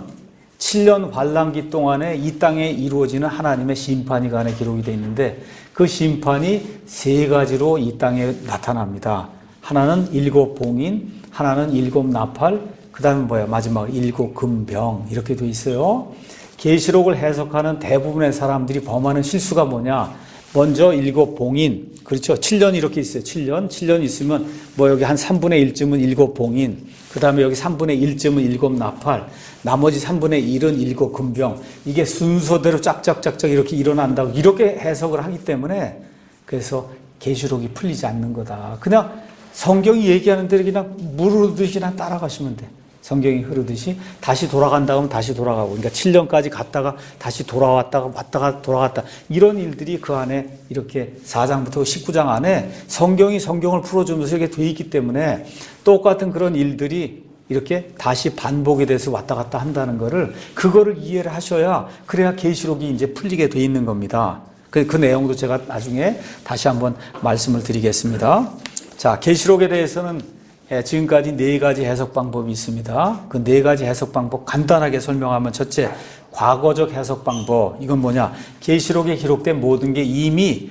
칠 년 환란기 동안에 이 땅에 이루어지는 하나님의 심판이 그 안에 기록이 되어 있는데 그 심판이 세 가지로 이 땅에 나타납니다. 하나는 일곱 봉인, 하나는 일곱 나팔, 그 다음에 뭐야? 마지막 일곱 금병 이렇게 되어 있어요. 계시록을 해석하는 대부분의 사람들이 범하는 실수가 뭐냐? 먼저 일곱 봉인, 그렇죠? 칠 년 이렇게 있어요. 칠 년, 칠 년 있으면 뭐 여기 한 삼분의 일쯤은 일곱 봉인, 그 다음에 여기 삼분의 일쯤은 일곱 나팔, 나머지 삼분의 일은 일곱 금병. 이게 순서대로 짝짝짝짝 이렇게 일어난다고 이렇게 해석을 하기 때문에 그래서 계시록이 풀리지 않는 거다. 그냥 성경이 얘기하는 대로 그냥 물 흐르듯이 그냥 따라가시면 돼. 성경이 흐르듯이 다시 돌아간다 하면 다시 돌아가고, 그러니까 칠 년까지 갔다가 다시 돌아왔다가 왔다가 돌아갔다. 이런 일들이 그 안에 이렇게 사 장부터 십구 장 안에 성경이 성경을 풀어주면서 이렇게 돼 있기 때문에 똑같은 그런 일들이 이렇게 다시 반복이 돼서 왔다 갔다 한다는 거를, 그거를 이해를 하셔야 그래야 계시록이 이제 풀리게 돼 있는 겁니다. 그, 그 내용도 제가 나중에 다시 한번 말씀을 드리겠습니다. 자, 계시록에 대해서는 지금까지 네 가지 해석 방법이 있습니다. 그 네 가지 해석 방법 간단하게 설명하면, 첫째, 과거적 해석 방법. 이건 뭐냐? 계시록에 기록된 모든 게 이미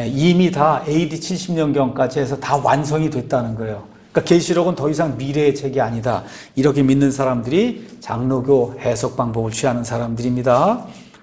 이미 다 에이디 칠십 년경까지 해서 다 완성이 됐다는 거예요. 그러니까 계시록은 더 이상 미래의 책이 아니다. 이렇게 믿는 사람들이 장로교 해석 방법을 취하는 사람들입니다.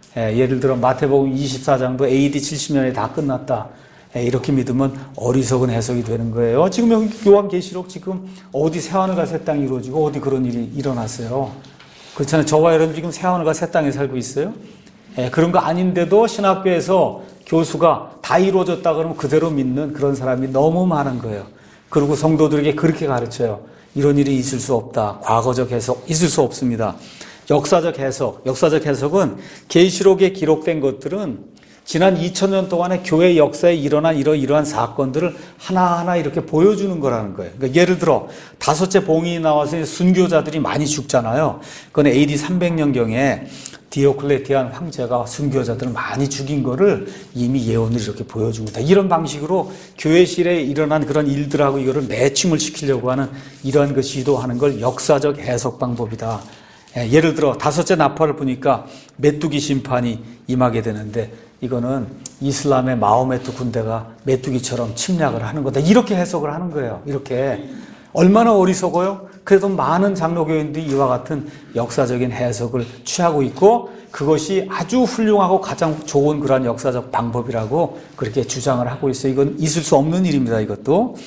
예를 들어 마태복음 이십사 장도 에이디 칠십 년에 다 끝났다. 이렇게 믿으면 어리석은 해석이 되는 거예요. 지금 여기 요한계시록 지금 어디 새하늘과 새 땅이 이루어지고 어디 그런 일이 일어났어요. 그렇잖아요. 저와 여러분 지금 새하늘과 새 땅에 살고 있어요. 예, 그런 거 아닌데도 신학교에서 교수가 다 이루어졌다 그러면 그대로 믿는 그런 사람이 너무 많은 거예요. 그리고 성도들에게 그렇게 가르쳐요. 이런 일이 있을 수 없다. 과거적 해석 있을 수 없습니다. 역사적 해석. 역사적 해석은 계시록에 기록된 것들은 지난 이천 년 동안의 교회 역사에 일어난 이러이러한 사건들을 하나하나 이렇게 보여주는 거라는 거예요. 그러니까 예를 들어 다섯째 봉인이 나와서 순교자들이 많이 죽잖아요. 그건 에이디 삼백 년경에 디오클레티안 황제가 순교자들을 많이 죽인 거를 이미 예언을 이렇게 보여줍니다. 이런 방식으로 교회실에 일어난 그런 일들하고 이거를 매칭을 시키려고 하는 이러한 그 시도하는 걸 역사적 해석 방법이다. 예를 들어 다섯째 나팔을 보니까 메뚜기 심판이 임하게 되는데 이거는 이슬람의 마호메트 군대가 메뚜기처럼 침략을 하는 거다. 이렇게 해석을 하는 거예요. 이렇게. 얼마나 어리석어요? 그래도 많은 장로교인들이 이와 같은 역사적인 해석을 취하고 있고 그것이 아주 훌륭하고 가장 좋은 그러한 역사적 방법이라고 그렇게 주장을 하고 있어요. 이건 있을 수 없는 일입니다. 이것도.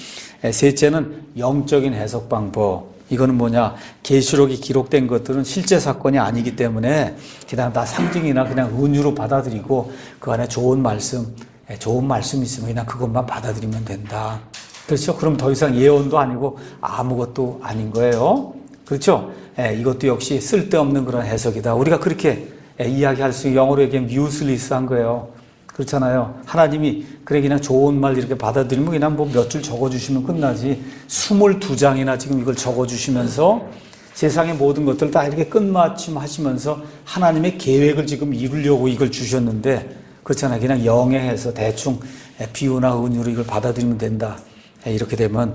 셋째는 영적인 해석 방법. 이거는 뭐냐? 계시록이 기록된 것들은 실제 사건이 아니기 때문에 그냥 다 상징이나 그냥 은유로 받아들이고 그 안에 좋은 말씀, 좋은 말씀이 있으면 그냥 그것만 받아들이면 된다. 그렇죠? 그럼 더 이상 예언도 아니고 아무것도 아닌 거예요. 그렇죠? 예, 이것도 역시 쓸데없는 그런 해석이다. 우리가 그렇게 예, 이야기할 수, 영어로 얘기하면 useless한 거예요. 그렇잖아요. 하나님이 그래 그냥 좋은 말 이렇게 받아들이면 그냥 뭐 몇 줄 적어주시면 끝나지. 스물두 장이나 지금 이걸 적어주시면서 세상의 모든 것들을 다 이렇게 끝마침 하시면서 하나님의 계획을 지금 이루려고 이걸 주셨는데 그렇잖아요. 그냥 영해해서 대충 비유나 은유로 이걸 받아들이면 된다. 이렇게 되면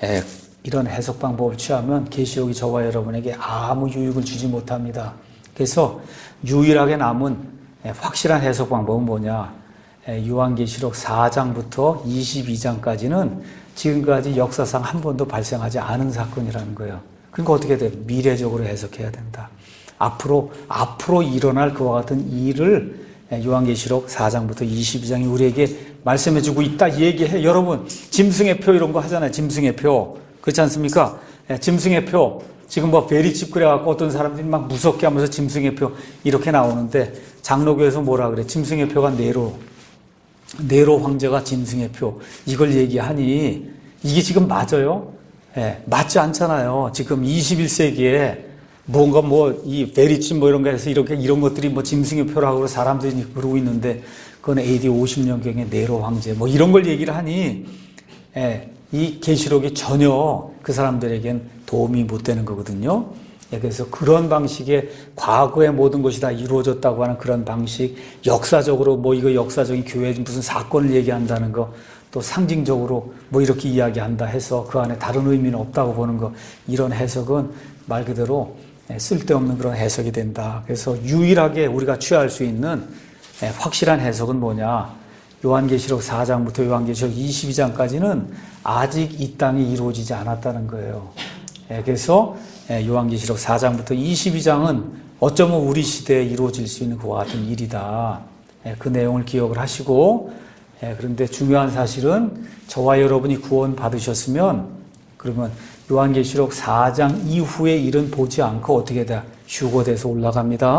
이런 해석 방법을 취하면 계시록이 저와 여러분에게 아무 유익을 주지 못합니다. 그래서 유일하게 남은 확실한 해석 방법은 뭐냐? 요한계시록 사 장부터 이십이 장까지는 지금까지 역사상 한 번도 발생하지 않은 사건이라는 거예요. 그러니까 어떻게 돼? 미래적으로 해석해야 된다. 앞으로, 앞으로 일어날 그와 같은 일을 요한계시록 사 장부터 이십이 장이 우리에게 말씀해주고 있다 얘기해. 여러분, 짐승의 표 이런 거 하잖아요. 짐승의 표. 그렇지 않습니까? 짐승의 표. 지금 뭐 베리칩 그래갖고 어떤 사람들이 막 무섭게 하면서 짐승의 표 이렇게 나오는데 장로교에서 뭐라 그래? 짐승의 표가 네로. 네로 황제가 짐승의 표. 이걸 얘기하니 이게 지금 맞아요? 예, 맞지 않잖아요. 지금 이십일 세기에 뭔가 뭐 이 베리칩 뭐 이런 거 해서 이렇게 이런 것들이 뭐 짐승의 표라고 사람들이 그러고 있는데 그건 에이디 오십 년경에 네로 황제 뭐 이런 걸 얘기를 하니 예, 이 계시록이 전혀 그 사람들에겐 도움이 못 되는 거거든요. 예, 그래서 그런 방식의 과거의 모든 것이 다 이루어졌다고 하는 그런 방식, 역사적으로 뭐 이거 역사적인 교회에 무슨 사건을 얘기한다는 거, 또 상징적으로 뭐 이렇게 이야기한다 해서 그 안에 다른 의미는 없다고 보는 거, 이런 해석은 말 그대로 쓸데없는 그런 해석이 된다. 그래서 유일하게 우리가 취할 수 있는 확실한 해석은 뭐냐? 요한계시록 사 장부터 요한계시록 이십이 장까지는 아직 이 땅이 이루어지지 않았다는 거예요. 그래서 요한계시록 사 장부터 이십이 장은 어쩌면 우리 시대에 이루어질 수 있는 그와 같은 일이다. 그 내용을 기억을 하시고, 그런데 중요한 사실은 저와 여러분이 구원 받으셨으면 그러면 요한계시록 사 장 이후의 일은 보지 않고 어떻게 돼? 휴거돼서 올라갑니다.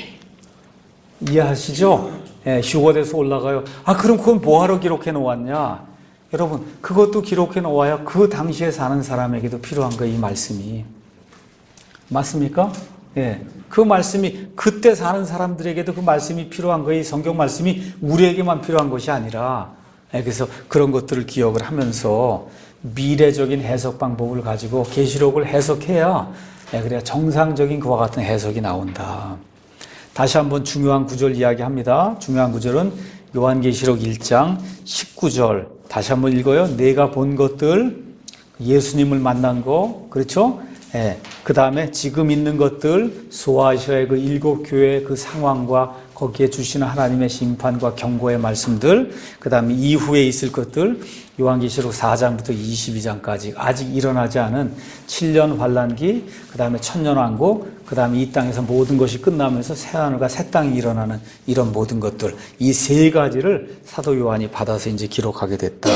이해하시죠? 예, 휴거돼서 올라가요. 아, 그럼 그건 뭐하러 기록해 놓았냐? 여러분, 그것도 기록해 놓아야 그 당시에 사는 사람에게도 필요한 거예요, 이 말씀이. 맞습니까? 예. 그 말씀이 그때 사는 사람들에게도 그 말씀이 필요한 거예요. 이 성경 말씀이 우리에게만 필요한 것이 아니라. 예, 그래서 그런 것들을 기억을 하면서 미래적인 해석 방법을 가지고 계시록을 해석해야 예, 그래야 정상적인 그와 같은 해석이 나온다. 다시 한번 중요한 구절 이야기합니다. 중요한 구절은 요한계시록 일 장 십구 절. 다시 한번 읽어요. 내가 본 것들, 예수님을 만난 거, 그렇죠? 예. 그 다음에 지금 있는 것들, 소아시아의 그 일곱 교회의 그 상황과 거기에 주시는 하나님의 심판과 경고의 말씀들, 그 다음에 이후에 있을 것들, 요한계시록 사 장부터 이십이 장까지 아직 일어나지 않은 칠 년 환란기, 그 다음에 천년왕국, 그 다음에 이 땅에서 모든 것이 끝나면서 새하늘과 새 땅이 일어나는 이런 모든 것들, 이 세 가지를 사도 요한이 받아서 이제 기록하게 됐다.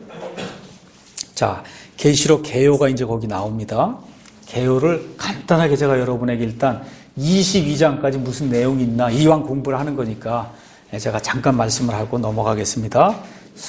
자, 계시록 개요가 이제 거기 나옵니다. 개요를 간단하게 제가 여러분에게 일단 이십이 장까지 무슨 내용이 있나 이왕 공부를 하는 거니까 제가 잠깐 말씀을 하고 넘어가겠습니다.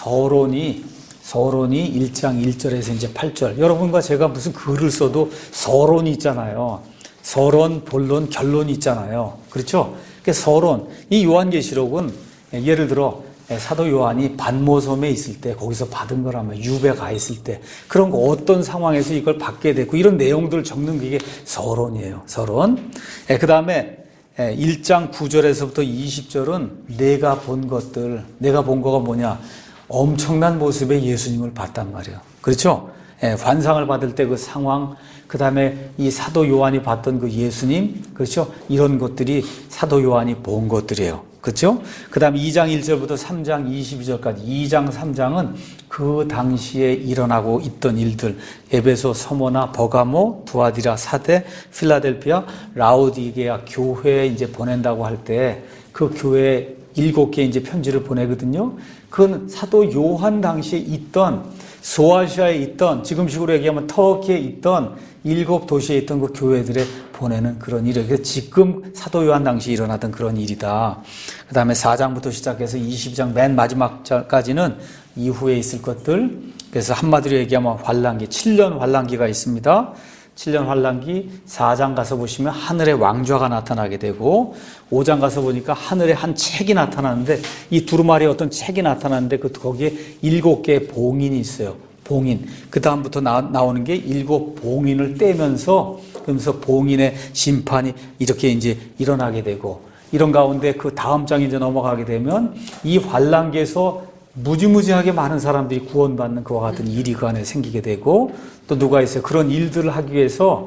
서론이 서론이 일 장 일 절에서 이제 팔 절. 여러분과 제가 무슨 글을 써도 서론이 있잖아요. 서론, 본론, 결론이 있잖아요. 그렇죠? 그러니까 서론, 이 요한계시록은 예를 들어 사도 요한이 반모섬에 있을 때 거기서 받은 거라면 유배 가 있을 때 그런 거 어떤 상황에서 이걸 받게 됐고 이런 내용들을 적는 게 서론이에요. 서론. 그 다음에 일 장 구 절에서부터 이십 절은 내가 본 것들, 내가 본 거가 뭐냐? 엄청난 모습의 예수님을 봤단 말이에요. 그렇죠? 환상을 받을 때 그 상황, 그 다음에 이 사도 요한이 봤던 그 예수님, 그렇죠? 이런 것들이 사도 요한이 본 것들이에요. 그렇죠? 그 다음에 이 장 일 절부터 삼 장 이십이 절까지 이 장 삼 장은 그 당시에 일어나고 있던 일들, 에베소, 서모나, 버가모, 두아디라, 사대, 필라델피아, 라오디게아 교회에 이제 보낸다고 할 때 그 교회에 일곱 개 이제 편지를 보내거든요. 그건 사도 요한 당시에 있던 소아시아에 있던 지금식으로 얘기하면 터키에 있던 일곱 도시에 있던 그 교회들에 보내는 그런 일이에요. 지금 사도 요한 당시 일어나던 그런 일이다. 그 다음에 사 장부터 시작해서 이십 장 맨 마지막까지는 이후에 있을 것들. 그래서 한마디로 얘기하면 환란기, 칠 년 환란기가 있습니다. 칠 년 환란기 사 장 가서 보시면 하늘의 왕좌가 나타나게 되고 오 장 가서 보니까 하늘에 한 책이 나타나는데 이 두루마리에 어떤 책이 나타나는데 그 거기에 일곱 개의 봉인이 있어요. 봉인. 그 다음부터 나, 나오는 게 일곱 봉인을 떼면서 그러면서 봉인의 심판이 이렇게 이제 일어나게 되고 이런 가운데 그 다음 장에 이제 넘어가게 되면 이 환란기에서 무지무지하게 많은 사람들이 구원받는 그와 같은 일이 그 안에 생기게 되고 또 누가 있어요. 그런 일들을 하기 위해서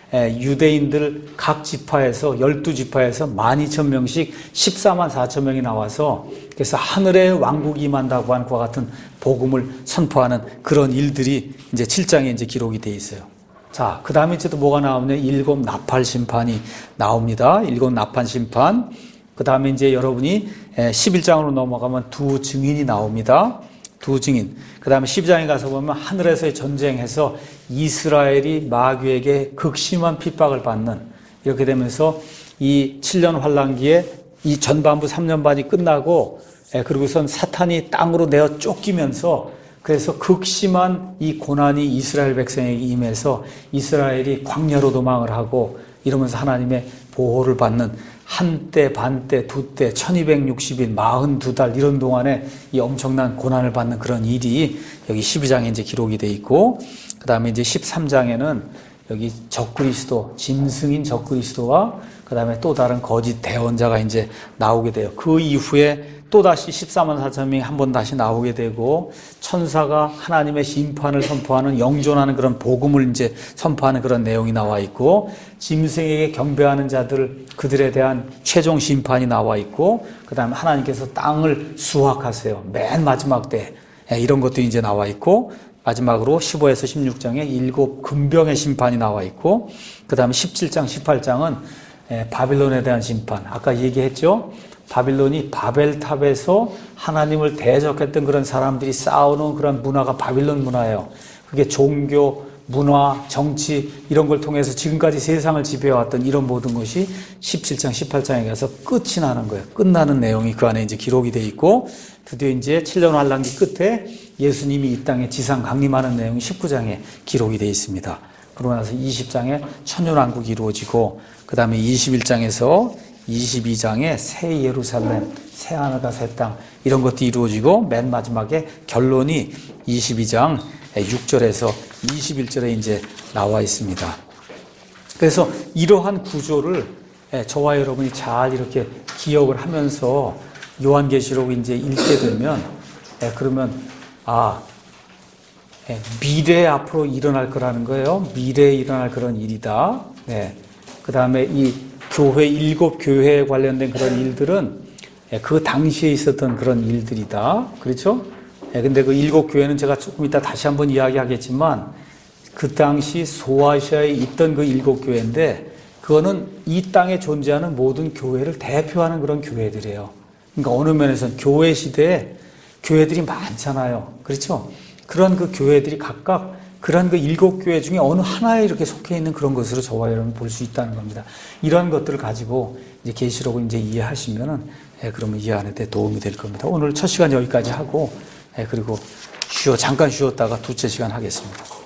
유대인들 각 지파에서 열두 지파에서 만 이천 명씩 십사만 사천 명이 나와서 그래서 하늘의 왕국이 임한다고 하는 그와 같은 복음을 선포하는 그런 일들이 이제 칠 장에 이제 기록이 돼 있어요. 자, 그 다음에 이제 또 뭐가 나오냐? 일곱 나팔 심판이 나옵니다. 일곱 나팔 심판. 그 다음에 이제 여러분이 십일 장으로 넘어가면 두 증인이 나옵니다. 두 증인. 그 다음에 십이 장에 가서 보면 하늘에서의 전쟁해서 이스라엘이 마귀에게 극심한 핍박을 받는, 이렇게 되면서 이 칠 년 환란기에 이 전반부 삼 년 반이 끝나고, 그리고선 사탄이 땅으로 내어 쫓기면서 그래서 극심한 이 고난이 이스라엘 백성에게 임해서 이스라엘이 광야로 도망을 하고 이러면서 하나님의 보호를 받는 한때, 반때, 두때, 천이백육십 일, 사십이 달 이런 동안에 이 엄청난 고난을 받는 그런 일이 여기 십이 장에 이제 기록이 돼 있고, 그 다음에 이제 십삼 장에는 여기 적그리스도, 짐승인 적그리스도와 그 다음에 또 다른 거짓 대언자가 이제 나오게 돼요. 그 이후에 또다시 십사만 사천 명이 한 번 다시 나오게 되고, 천사가 하나님의 심판을 선포하는, 영존하는 그런 복음을 이제 선포하는 그런 내용이 나와 있고, 짐승에게 경배하는 자들, 그들에 대한 최종 심판이 나와 있고, 그 다음에 하나님께서 땅을 수확하세요. 맨 마지막 때 이런 것도 이제 나와 있고, 마지막으로 십오에서 십육 장에 일곱 금병의 심판이 나와 있고, 그 다음에 십칠 장, 십팔 장은 바빌론에 대한 심판. 아까 얘기했죠? 바빌론이 바벨탑에서 하나님을 대적했던 그런 사람들이 싸우는 그런 문화가 바빌론 문화예요. 그게 종교, 문화, 정치 이런 걸 통해서 지금까지 세상을 지배해왔던 이런 모든 것이 십칠 장, 십팔 장에 가서 끝이 나는 거예요. 끝나는 내용이 그 안에 이제 기록이 돼 있고, 드디어 이제 칠 년 환란기 끝에 예수님이 이 땅에 지상 강림하는 내용이 십구 장에 기록이 돼 있습니다. 그러고 나서 이십 장에 천년왕국이 이루어지고, 그 다음에 이십일 장에서 이십이 장에 새 예루살렘, 새 하늘과 새 땅 이런 것도 이루어지고, 맨 마지막에 결론이 이십이 장 육 절에서 이십일 절에 이제 나와 있습니다. 그래서 이러한 구조를 저와 여러분이 잘 이렇게 기억을 하면서 요한계시록 이제 읽게 되면, 그러면 아 미래에 앞으로 일어날 거라는 거예요. 미래에 일어날 그런 일이다. 네. 그 다음에 이 교회, 일곱 교회에 관련된 그런 일들은 그 당시에 있었던 그런 일들이다. 그렇죠? 근데 그 일곱 교회는 제가 조금 이따 다시 한번 이야기하겠지만, 그 당시 소아시아에 있던 그 일곱 교회인데, 그거는 이 땅에 존재하는 모든 교회를 대표하는 그런 교회들이에요. 그러니까 어느 면에서는 교회 시대에 교회들이 많잖아요. 그렇죠? 그런 그 교회들이 각각 그런 그 일곱 교회 중에 어느 하나에 이렇게 속해 있는 그런 것으로 저와 여러분 볼 수 있다는 겁니다. 이런 것들을 가지고 이제 계시록을 이제 이해하시면은, 예, 그러면 이해하는 데 도움이 될 겁니다. 오늘 첫 시간 여기까지 하고, 예, 그리고 쉬어, 잠깐 쉬었다가 두째 시간 하겠습니다.